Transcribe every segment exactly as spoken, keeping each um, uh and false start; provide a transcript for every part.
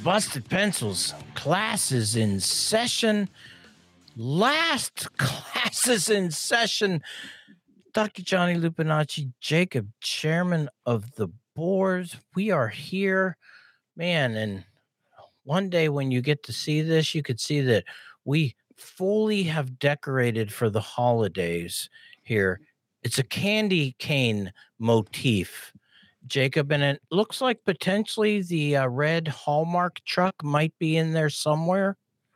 Busted Pencils classes in session. Last classes in session. Doctor Johnny Lupinacci, Jacob, chairman of the board. We are here, man. And one day when you get to see this, you could see that we fully have decorated for the holidays here. It's a candy cane motif, Jacob, and it looks like potentially the uh, red Hallmark truck might be in there somewhere.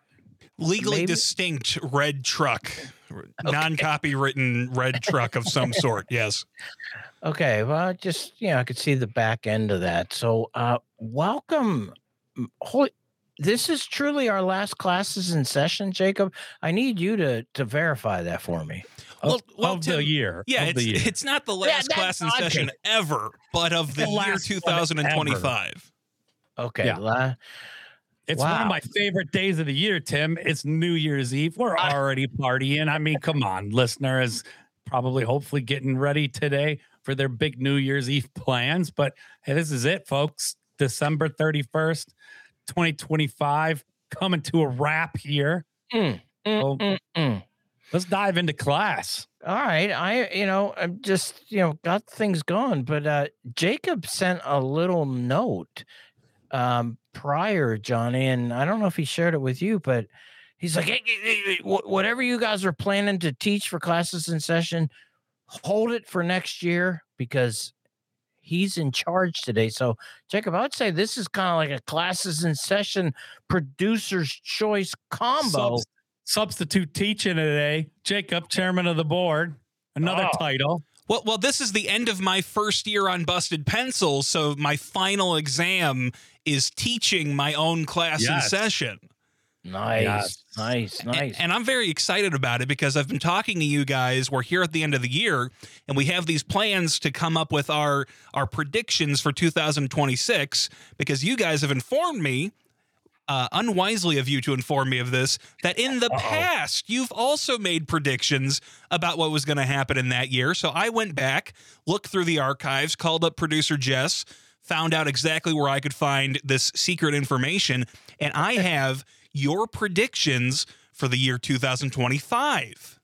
Legally Maybe? distinct red truck, okay. Non-copywritten red truck of some sort. Yes. Okay. Well, just, you know, I could see the back end of that. So, uh, welcome. Holy, this is truly our last classes in session, Jacob. I need you to to verify that for me. Well, well of Tim, the year. Yeah, of it's, the year. it's not the last Yeah, class in okay. session ever, but of the, The year last two thousand twenty-five. Okay. Yeah. La- It's Wow. one of my favorite days of the year, Tim. It's New Year's Eve. We're already partying. I mean, come on. Listener is probably hopefully getting ready today for their big New Year's Eve plans. But hey, this is it, folks. December thirty-first, twenty twenty-five, coming to a wrap here. Mm, mm, So mm, mm. let's dive into class. All right. I, you know, I'm just, you know, got things going, but uh, Jacob sent a little note um, prior, Johnny, and I don't know if he shared it with you, but he's like, hey, hey, hey, wh- whatever you guys are planning to teach for classes in session, hold it for next year because he's in charge today. So, Jacob, I would say this is kind of like a classes in session producer's choice combo. Subs- substitute teaching today. Jacob, chairman of the board. Another Oh. title. Well, well, this is the end of my first year on Busted Pencils, so my final exam is teaching my own class Yes. in session. Nice, Yes. nice, nice. And, and I'm very excited about it because I've been talking to you guys. We're here at the end of the year, and we have these plans to come up with our, our predictions for two thousand twenty-six because you guys have informed me, uh, unwisely of you to inform me of this, that in the Uh-oh. past, you've also made predictions about what was going to happen in that year. So I went back, looked through the archives, called up producer Jess, found out exactly where I could find this secret information, and I have your predictions for the year two thousand twenty-five.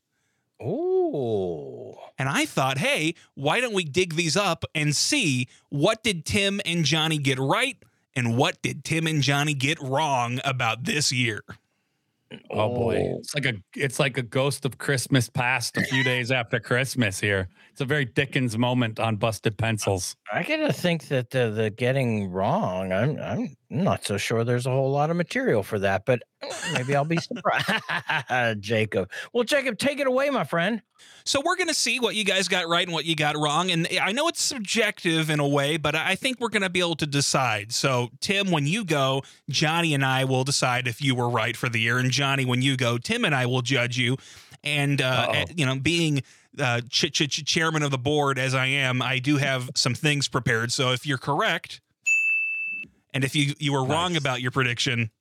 Ooh. And I thought, hey, why don't we dig these up and see what did Tim and Johnny get right and what did Tim and Johnny get wrong about this year? Oh boy, it's like a it's like a ghost of Christmas past a few days after Christmas here. It's a very Dickens moment on Busted Pencils. I gotta think that the, the getting wrong, I'm I'm not so sure there's a whole lot of material for that, but maybe I'll be surprised. Jacob. Well, Jacob, take it away, my friend. So we're going to see what you guys got right and what you got wrong. And I know it's subjective in a way, but I think we're going to be able to decide. So, Tim, when you go, Johnny and I will decide if you were right for the year. And Johnny, when you go, Tim and I will judge you. And, uh, Uh-oh. you know, being uh, ch- ch- ch- chairman of the board as I am, I do have some things prepared. So if you're correct, and if you, you were wrong Nice. about your prediction...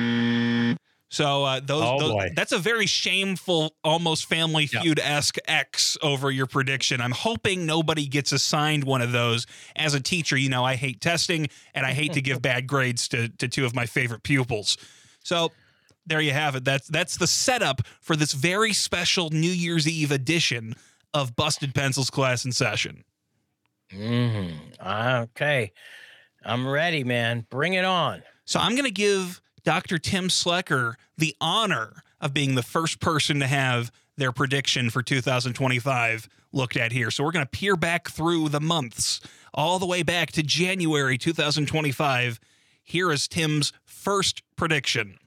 So uh, those, Oh, those boy. that's a very shameful, almost Family Yep. Feud-esque X over your prediction. I'm hoping nobody gets assigned one of those. As a teacher, you know, I hate testing and I hate to give bad grades to, to two of my favorite pupils. So there you have it. That's that's the setup for this very special New Year's Eve edition of Busted Pencils Class in Session. Mm-hmm. Okay. I'm ready, man. Bring it on. So I'm going to give Doctor Tim Slecker the honor of being the first person to have their prediction for two thousand twenty-five looked at here. So we're going to peer back through the months all the way back to January two thousand twenty-five. Here is Tim's first prediction.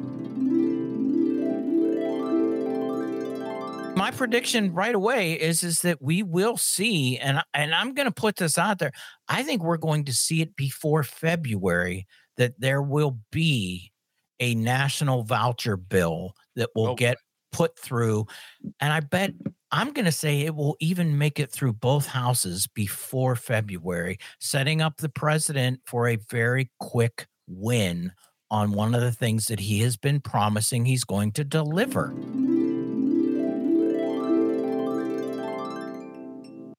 My prediction right away is is that we will see, and and I'm going to put this out there. I think we're going to see it before February that there will be a national voucher bill that will Oh. get put through, and I bet I'm going to say it will even make it through both houses before February, setting up the president for a very quick win on one of the things that he has been promising he's going to deliver.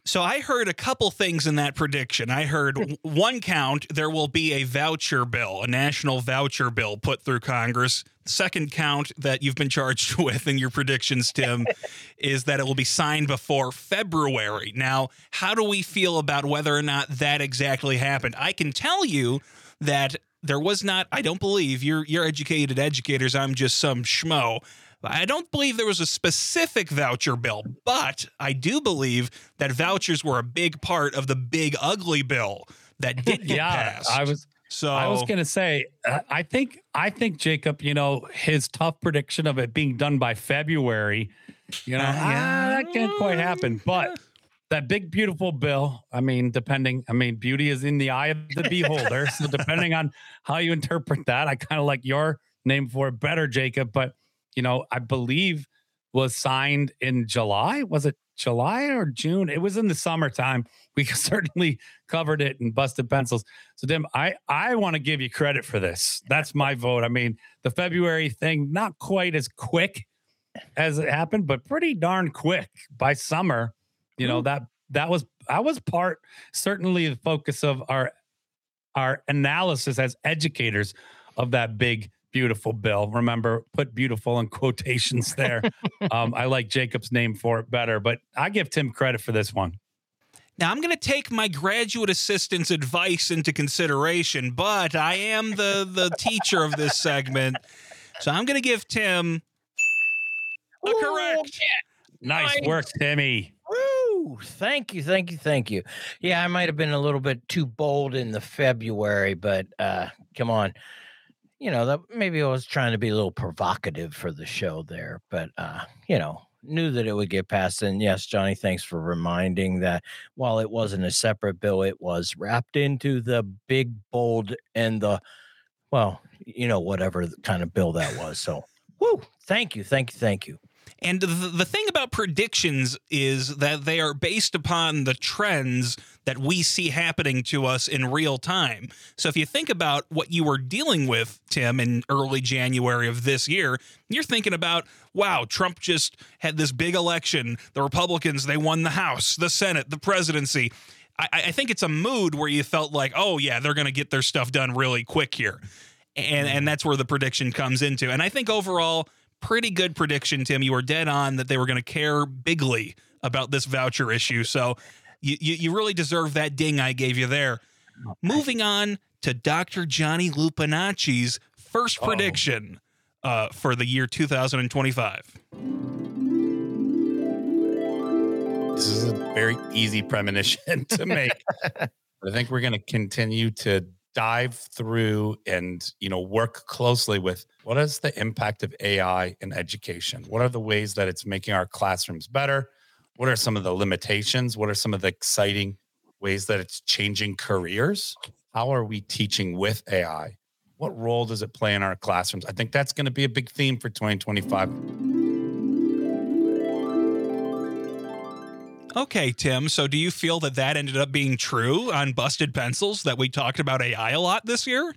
So I heard a couple things in that prediction. I heard w- one count, there will be a voucher bill, a national voucher bill put through Congress. Second count that you've been charged with in your predictions, Tim, is that it will be signed before February. Now, how do we feel about whether or not that exactly happened? I can tell you that there was not, I don't believe, you're, you're educated educators, I'm just some schmo. I don't believe there was a specific voucher bill, but I do believe that vouchers were a big part of the big ugly bill that did get yeah, passed. I was so I was gonna say uh, I think I think Jacob, you know, his tough prediction of it being done by February, you know, Uh, yeah. ah, that can't quite happen. But that big beautiful bill, I mean, depending, I mean, beauty is in the eye of the beholder. So depending on how you interpret that, I kind of like your name for it better, Jacob. But you know, I believe was signed in July. Was it July or June? It was in the summertime. We certainly covered it in Busted Pencils. So, Tim, I, I want to give you credit for this. That's my vote. I mean, the February thing, not quite as quick as it happened, but pretty darn quick by summer. You know, that that was that was part, certainly the focus of our our analysis as educators of that big beautiful bill. Remember, put beautiful in quotations there. um, I like Jacob's name for it better, but I give Tim credit for this one. Now, I'm going to take my graduate assistant's advice into consideration, but I am the, the teacher of this segment. So I'm going to give Tim a correct. Nice Nice. work, Timmy. Woo! Thank you, thank you, thank you. Yeah, I might have been a little bit too bold in the February, but uh, come on. You know, that maybe I was trying to be a little provocative for the show there, but uh, you know, knew that it would get passed. And yes, Johnny, thanks for reminding that while it wasn't a separate bill, it was wrapped into the big bold and the, well, you know, whatever kind of bill that was. So, woo! Thank you, thank you, thank you. And the, the thing about predictions is that they are based upon the trends that we see happening to us in real time. So if you think about what you were dealing with, Tim, in early January of this year, you're thinking about, wow, Trump just had this big election. The Republicans, they won the House, the Senate, the presidency. I, I think it's a mood where you felt like, oh, yeah, they're going to get their stuff done really quick here. And, and that's where the prediction comes into. And I think overall, pretty good prediction, Tim. You were dead on that they were going to care bigly about this voucher issue. So you, you, you really deserve that ding I gave you there. Moving on to Doctor Johnny Lupinacci's first prediction uh, for the year two thousand twenty-five. This is a very easy premonition to make. But I think we're going to continue to dive through and, you know, work closely with what is the impact of A I in education? What are the ways that it's making our classrooms better? What are some of the limitations? What are some of the exciting ways that it's changing careers? How are we teaching with A I? What role does it play in our classrooms? I think that's going to be a big theme for twenty twenty-five. Okay, Tim. So do you feel that that ended up being true on Busted Pencils, that we talked about A I a lot this year?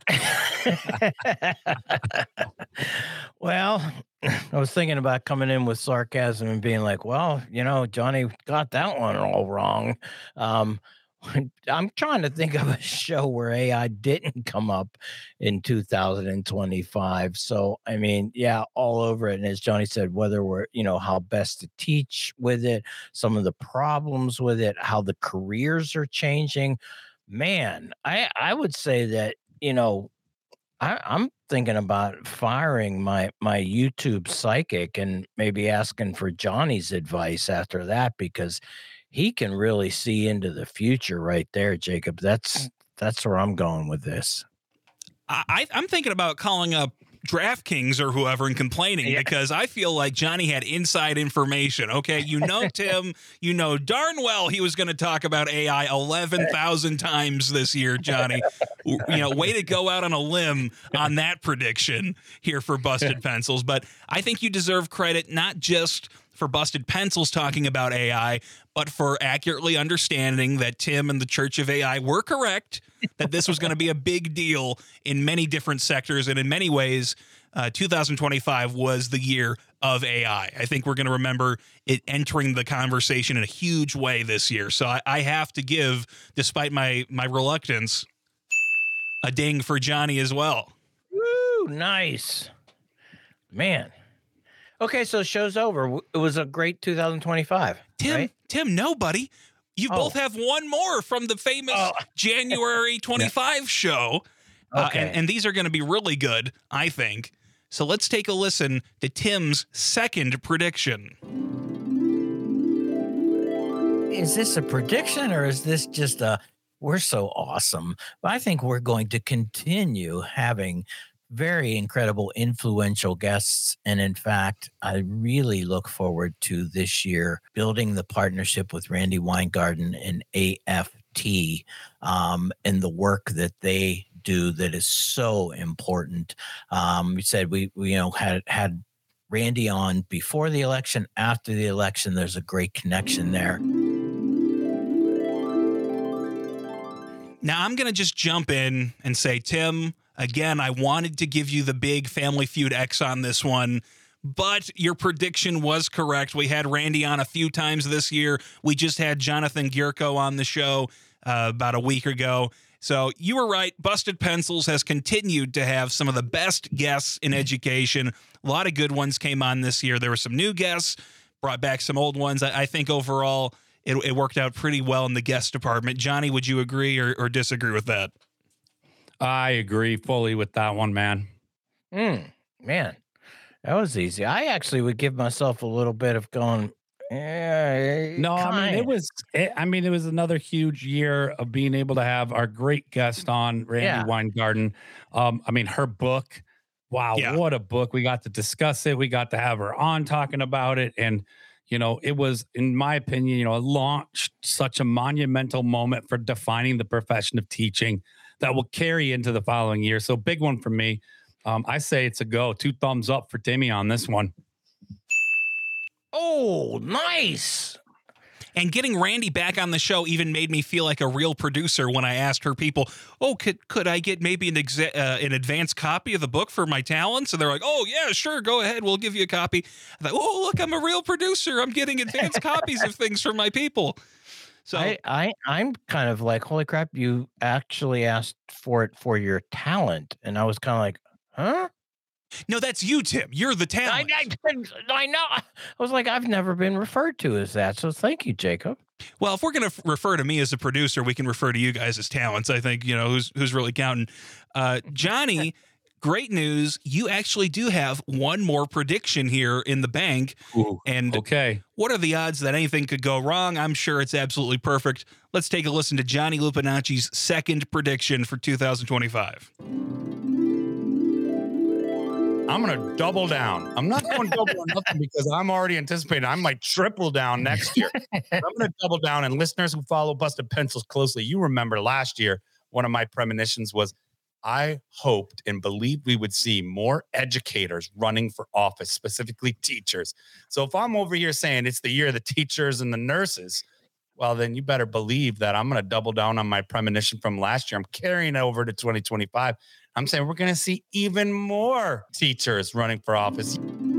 Well, I was thinking about coming in with sarcasm and being like, well, you know, Johnny got that one all wrong. Um, I'm trying to think of a show where A I didn't come up in two thousand twenty-five. So, I mean, yeah, all over it. And as Johnny said, whether we're, you know, how best to teach with it, some of the problems with it, how the careers are changing. Man, I, I would say that, you know, I, I'm thinking about firing my my YouTube psychic and maybe asking for Johnny's advice after that, because he can really see into the future right there, Jacob. That's that's where I'm going with this. I, I'm thinking about calling up DraftKings or whoever and complaining Yeah. because I feel like Johnny had inside information. Okay, you know, Tim, you know darn well he was going to talk about A I eleven thousand times this year, Johnny. You know, way to go out on a limb on that prediction here for Busted Pencils. But I think you deserve credit not just for Busted Pencils talking about A I, but for accurately understanding that Tim and the Church of A I were correct, that this was going to be a big deal in many different sectors. And in many ways, uh, two thousand twenty-five was the year of A I. I think we're going to remember it entering the conversation in a huge way this year. So I, I have to give, despite my my reluctance, a ding for Johnny as well. Woo, nice. Man. Okay, so show's over. It was a great two thousand twenty-five. Tim, right? Tim, nobody. You Oh. both have one more from the famous Oh. January twenty-five show. Uh, Okay. and, and these are going to be really good, I think. So let's take a listen to Tim's second prediction. Is this a prediction or is this just a we're so awesome? But I think we're going to continue having very incredible, influential guests. And in fact, I really look forward to this year building the partnership with Randy Weingarten and A F T um, and the work that they do that is so important. Um, we said we, we you know had had Randy on before the election, after the election. There's a great connection there. Now, I'm going to just jump in and say, Tim, again, I wanted to give you the big Family Feud X on this one, but your prediction was correct. We had Randy on a few times this year. We just had Jonathan Gierko on the show uh, about a week ago. So you were right. Busted Pencils has continued to have some of the best guests in education. A lot of good ones came on this year. There were some new guests, brought back some old ones. I, I think overall it, it worked out pretty well in the guest department. Johnny, would you agree or, or disagree with that? I agree fully with that one, man. Mm, man, that was easy. I actually would give myself a little bit of going. Eh, No, I mean, it kinda. was, it, I mean, it was another huge year of being able to have our great guest on, Randy Yeah. Weingarten. Um, I mean, her book, wow, Yeah. what a book. We got to discuss it. We got to have her on talking about it. And, you know, it was, in my opinion, you know, it launched such a monumental moment for defining the profession of teaching that will carry into the following year. So big one for me. Um, I say it's a go. Two thumbs up for Timmy on this one. Oh, nice. And getting Randy back on the show even made me feel like a real producer when I asked her people, oh, could could I get maybe an exa- uh, an advanced copy of the book for my talents? And they're like, oh, yeah, sure, go ahead. We'll give you a copy. I thought, oh, look, I'm a real producer. I'm getting advanced copies of things from my people. So I, I, I'm kind of like, holy crap, you actually asked for it for your talent. And I was kind of like, huh? no, that's you, Tim. You're the I, talent. I, I know. I was like, I've never been referred to as that. So thank you, Jacob. Well, if we're going to f- refer to me as a producer, we can refer to you guys as talents. I think, you know, who's who's really counting. Uh, Johnny, great news. You actually do have one more prediction here in the bank. Ooh, And okay. what are the odds that anything could go wrong? I'm sure it's absolutely perfect. Let's take a listen to Johnny Lupinacci's second prediction for two thousand twenty-five. I'm going to double down. I'm not going double or nothing because I'm already anticipating I might triple down next year. I'm going to double down. And listeners who follow Busted Pencils closely, you remember last year, one of my premonitions was I hoped and believed we would see more educators running for office, specifically teachers. So if I'm over here saying it's the year of the teachers and the nurses, well, then you better believe that I'm going to double down on my premonition from last year. I'm carrying it over to twenty twenty-five. I'm saying we're going to see even more teachers running for office.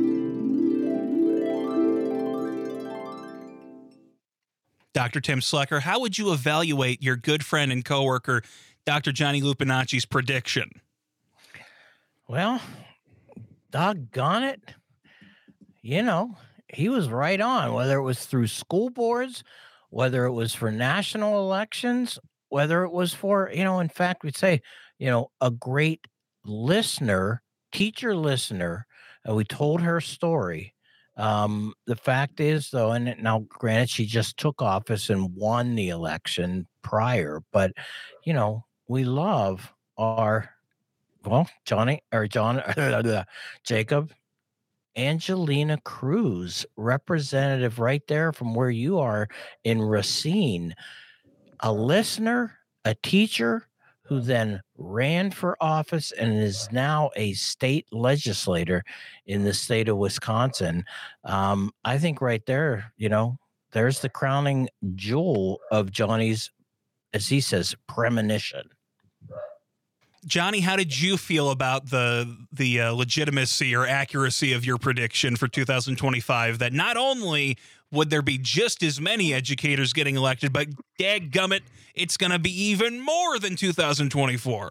Doctor Tim Slecker, how would you evaluate your good friend and coworker, Doctor Johnny Lupinacci's prediction? Well, doggone it. You know, he was right on, whether it was through school boards, whether it was for national elections, whether it was for, you know, in fact, we'd say, you know, a great listener, teacher listener. Uh, we told her story. Um, the fact is, though, and now granted, she just took office and won the election prior, but, you know, we love our, well, Johnny or John, Jacob, Angelina Cruz, representative right there from where you are in Racine, a listener, a teacher who then ran for office and is now a state legislator in the state of Wisconsin. Um, I think right there, you know, there's the crowning jewel of Johnny's, as he says, premonition. Johnny, how did you feel about the the uh, legitimacy or accuracy of your prediction for two thousand twenty-five? That not only would there be just as many educators getting elected, but dadgummit, it's going to be even more than two thousand twenty-four.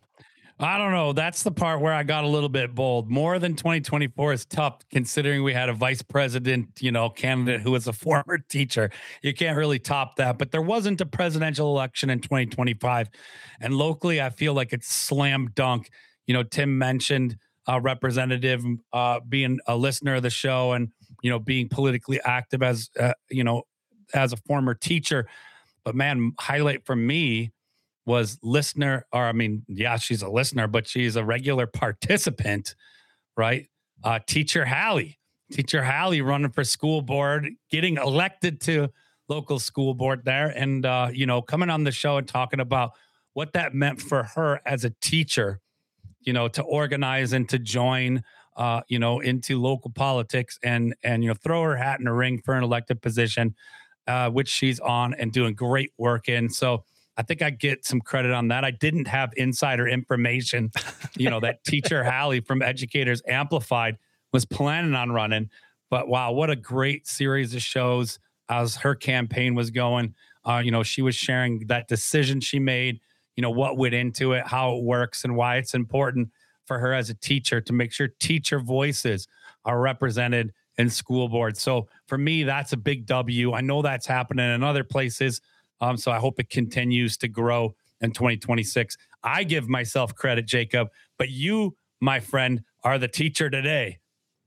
I don't know. That's the part where I got a little bit bold. More than twenty twenty-four is tough, considering we had a vice president, you know, candidate who was a former teacher. You can't really top that. But there wasn't a presidential election in twenty twenty-five. And locally, I feel like it's slam dunk. You know, Tim mentioned a representative uh, being a listener of the show and, you know, being politically active as, uh, you know, as a former teacher. But man, highlight for me was listener, or I mean, yeah, she's a listener, but she's a regular participant, right? Uh, Teacher Hallie, Teacher Hallie running for school board, getting elected to local school board there, and uh, you know, coming on the show and talking about what that meant for her as a teacher, you know, to organize and to join, uh, you know, into local politics and and you know, throw her hat in the ring for an elected position, uh, which she's on and doing great work in. So I think I get some credit on that. I didn't have insider information, you know, that Teacher Hallie from Educators Amplified was planning on running. But wow, what a great series of shows as her campaign was going. Uh, you know, she was sharing that decision she made, you know, what went into it, how it works, and why it's important for her as a teacher to make sure teacher voices are represented in school board. So for me, that's a big W. I know that's happening in other places. Um, so I hope it continues to grow in twenty twenty-six. I give myself credit, Jacob, but you, my friend, are the teacher today.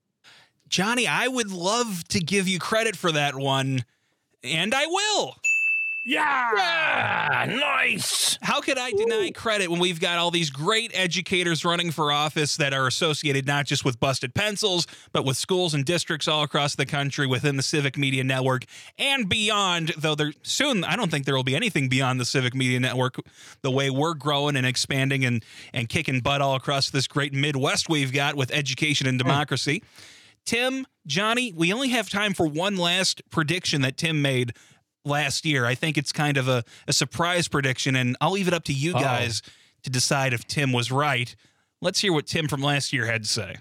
Johnny, I would love to give you credit for that one, and I will. Yeah. Yeah, nice. How could I deny credit when we've got all these great educators running for office that are associated not just with Busted Pencils, but with schools and districts all across the country within the Civic Media Network and beyond, though there soon, I don't think there will be anything beyond the Civic Media Network, the way we're growing and expanding and, and kicking butt all across this great Midwest we've got with education and democracy. Tim, Johnny, we only have time for one last prediction that Tim made last year. I think it's kind of a, a surprise prediction, and I'll leave it up to you guys oh. to decide if Tim was right. Let's hear what Tim from last year had to say.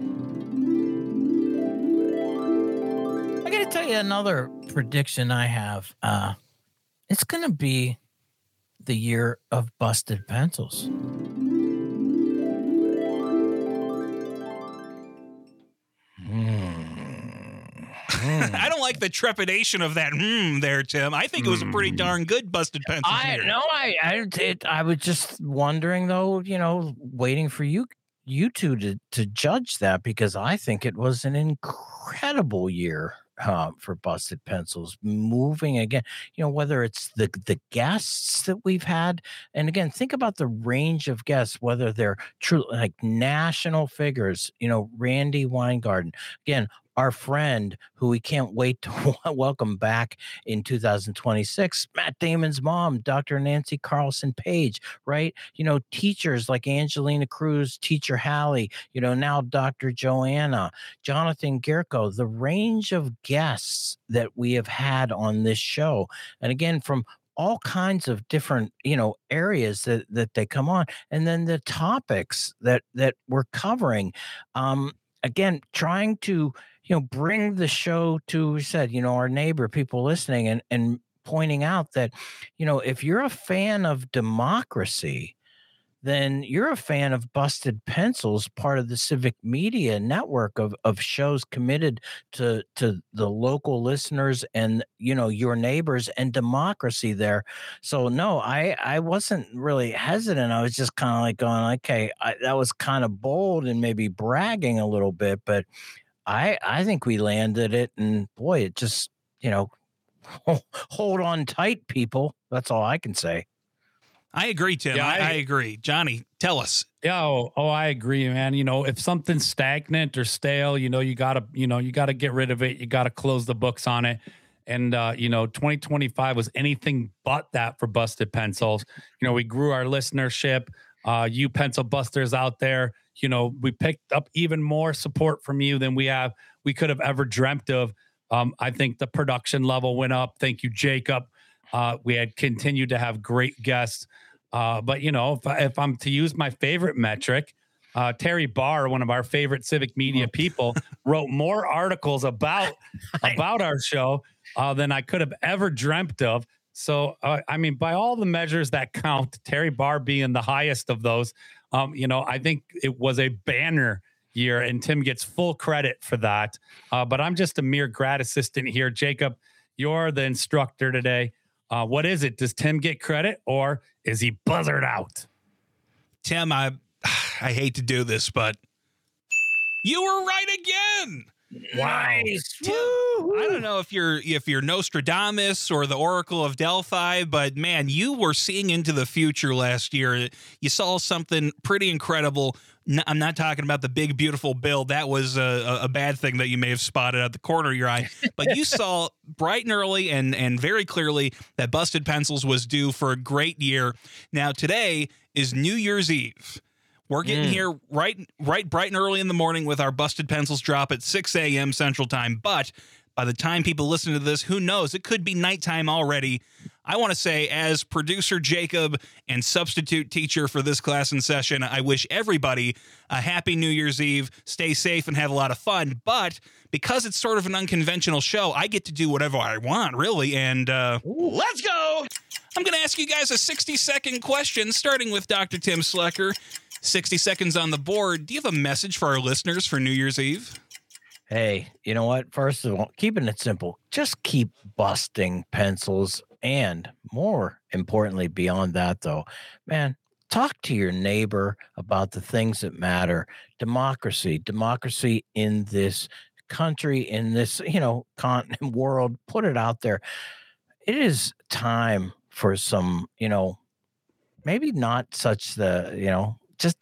I got to tell you another prediction I have. Uh, it's going to be the year of Busted Pencils. I don't like the trepidation of that hmm there, Tim. I think it was a pretty darn good Busted Pencils I year. no, I I, it, I was just wondering though, you know, waiting for you you two to to judge that, because I think it was an incredible year uh, for Busted Pencils. Moving again, you know, whether it's the the guests that we've had, and again, think about the range of guests, whether they're true like national figures, you know, Randy Weingarten, again, our friend who we can't wait to welcome back in two thousand twenty-six, Matt Damon's mom, Doctor Nancy Carlson Page, right? You know, teachers like Angelina Cruz, Teacher Hallie, you know, now Doctor Joanna, Jonathan Gierko, the range of guests that we have had on this show. And again, from all kinds of different, you know, areas that, that they come on. And then the topics that, that we're covering, um, again, trying to, you know, bring the show to, we said, you know, our neighbor, people listening, and, and pointing out that, you know, if you're a fan of democracy, then you're a fan of Busted Pencils, part of the Civic Media Network of, of shows committed to, to the local listeners and, you know, your neighbors and democracy there. So no, I, I wasn't really hesitant. I was just kind of like going, okay, I, that was kind of bold and maybe bragging a little bit, but I, I think we landed it, and boy, it just, you know, hold on tight, people. That's all I can say. I agree, Tim. Yeah, I, I, I agree. Johnny, tell us. Yeah, oh, oh, I agree, man. You know, if something's stagnant or stale, you know, you gotta, you know, you gotta get rid of it. You gotta close the books on it. And uh, you know, twenty twenty-five was anything but that for Busted Pencils. You know, we grew our listenership. Uh, you pencil busters out there, you know, we picked up even more support from you than we have, we could have ever dreamt of. Um, I think the production level went up. Thank you, Jacob. Uh, we had continued to have great guests. Uh, but, you know, if, I, if I'm to use my favorite metric, uh, Terry Barr, one of our favorite civic media people, wrote more articles about about our show uh, than I could have ever dreamt of. So, uh, I mean, by all the measures that count, Terry Barr being the highest of those, um, you know, I think it was a banner year, and Tim gets full credit for that. Uh, but I'm just a mere grad assistant here. Jacob, you're the instructor today. Uh, what is it? Does Tim get credit, or is he buzzard out? Tim, I I hate to do this, but you were right again. Nice. Tim, I don't know if you're if you're Nostradamus or the Oracle of Delphi, but man, you were seeing into the future last year. You saw something pretty incredible. No, I'm not talking about the big, beautiful bill. That was a, a bad thing that you may have spotted at the corner of your eye. But you saw bright and early and, and very clearly that Busted Pencils was due for a great year. Now, today is New Year's Eve. We're getting mm. here right, right bright and early in the morning with our Busted Pencils drop at six a.m. Central Time. But by the time people listen to this, who knows? It could be nighttime already. I want to say, as producer Jacob and substitute teacher for this class in session, I wish everybody a happy New Year's Eve, stay safe, and have a lot of fun. But because it's sort of an unconventional show, I get to do whatever I want, really. And uh, let's go. I'm going to ask you guys a sixty-second question, starting with Doctor Tim Slecker. sixty seconds on the board. Do you have a message for our listeners for New Year's Eve? Hey, you know what? First of all, keeping it simple, just keep busting pencils. And more importantly, beyond that, though, man, talk to your neighbor about the things that matter. Democracy, democracy in this country, in this, you know, continent world, put it out there. It is time for some, you know, maybe not such the, you know, just,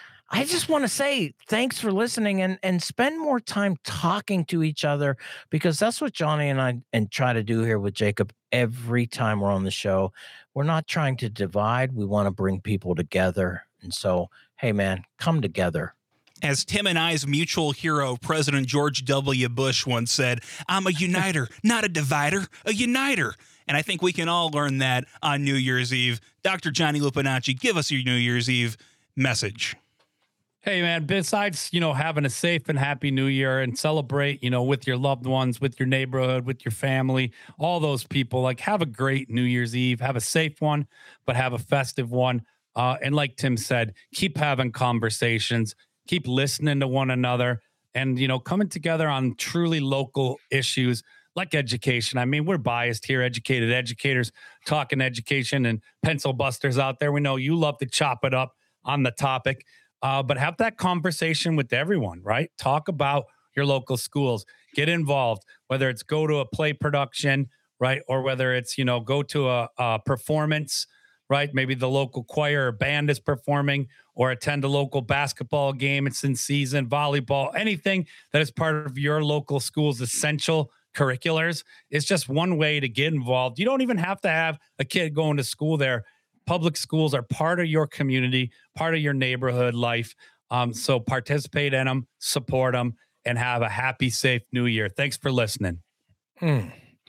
I just want to say thanks for listening and, and spend more time talking to each other, because that's what Johnny and I and try to do here with Jacob every time we're on the show. We're not trying to divide. We want to bring people together. And so, hey, man, come together. As Tim and I's mutual hero, President George W. Bush once said, I'm a uniter, not a divider, a uniter. And I think we can all learn that on New Year's Eve. Doctor Johnny Lupinacci, give us your New Year's Eve message. Hey, man, besides, you know, having a safe and happy new year and celebrate, you know, with your loved ones, with your neighborhood, with your family, all those people, like, have a great New Year's Eve, have a safe one, but have a festive one. Uh, and like Tim said, keep having conversations, keep listening to one another, and, you know, coming together on truly local issues like education. I mean, we're biased here, educated educators talking education, and pencil busters out there. We know you love to chop it up on the topic. Uh, but have that conversation with everyone, right? Talk about your local schools, get involved, whether it's go to a play production, right? Or whether it's, you know, go to a, a performance, right? Maybe the local choir or band is performing, or attend a local basketball game. It's in season, volleyball, anything that is part of your local school's essential curriculars is just one way to get involved. You don't even have to have a kid going to school there. Public schools are part of your community, part of your neighborhood life. Um, so participate in them, support them, and have a happy, safe new year. Thanks for listening. Hmm.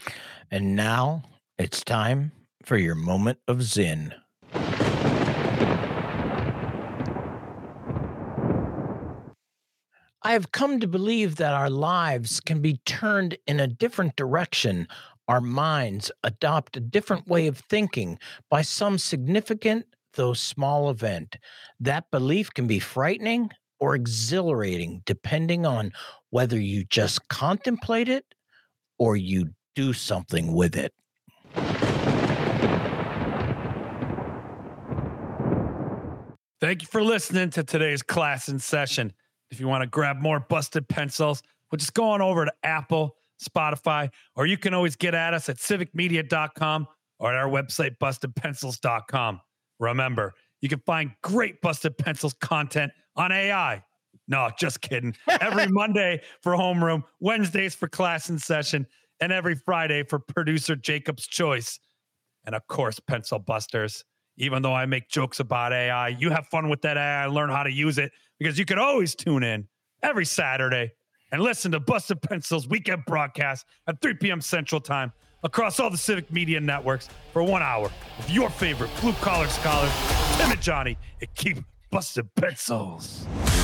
And now it's time for your moment of Zen. I have come to believe that our lives can be turned in a different direction. Our minds adopt a different way of thinking by some significant, though small, event. That belief can be frightening or exhilarating, depending on whether you just contemplate it or you do something with it. Thank you for listening to today's class in session. If you want to grab more Busted Pencils, we're just going over to Apple, Spotify, or you can always get at us at civic media dot com or at our website, busted pencils dot com. Remember, you can find great Busted Pencils content on A I. No, just kidding. Every Monday for Homeroom, Wednesdays for Class in Session, and every Friday for Producer Jacob's Choice. And of course, Pencil Busters. Even though I make jokes about A I, you have fun with that A I and learn how to use it, because you can always tune in every Saturday and listen to Busted Pencils weekend broadcast at three p.m. Central Time across all the Civic Media networks for one hour with your favorite blue collar scholars, Tim and Johnny, and keep busting pencils.